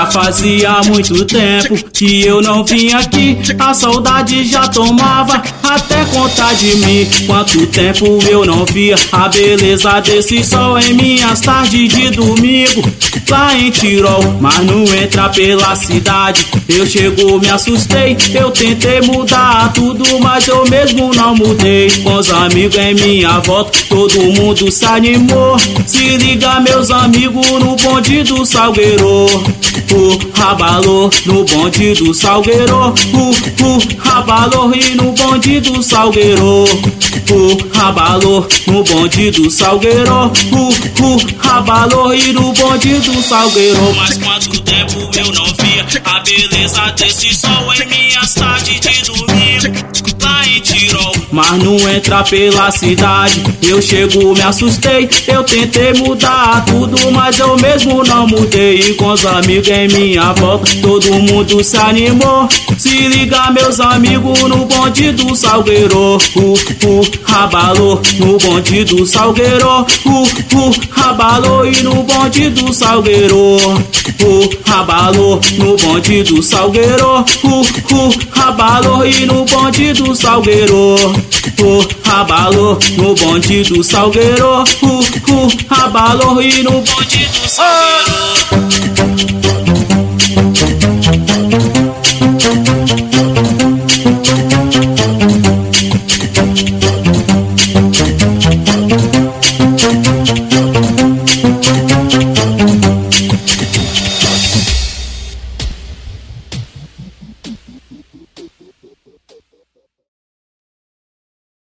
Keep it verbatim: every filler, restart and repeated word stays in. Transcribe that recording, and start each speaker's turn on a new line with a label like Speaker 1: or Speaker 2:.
Speaker 1: fazia muito tempo que eu não vim aqui, a saudade já tomava até conta de mim. Quanto tempo eu não via a beleza desse sol em minhas tardes de domingo lá em Tirol. Mas não entra pela cidade, eu chego, me assustei. Eu tentei mudar tudo, mas eu mesmo não mudei. Com os amigos em minha volta, todo mundo se animou. Se liga, meus amigos, no bonde do Salgueiro. O rabalou no bonde do Salgueiro. O, o rabalou e no bonde do Salgueiro. O rabalou no bonde do Salgueiro. O, o rabalou e no bonde do Salgueiro. Mas quanto tempo eu não via a beleza desse sol em minhas tardes de domingo lá em Tirol. Mas não entra pela cidade, eu chego, me assustei. Eu tentei mudar tudo, mas eu mesmo não mudei. E com os amigos em minha volta, todo mundo se animou. Se liga, meus amigos, no bonde do Salgueiro. O, o rabalou no bonde do Salgueiro. O, o rabalou e no bonde do Salgueiro. O rabalou no bonde do Salgueiro. O, o rabalou e no bonde do Salgueiro. O rabalou no bonde do Salgueiro. O, o rabalou e no bonde do Salgueiro.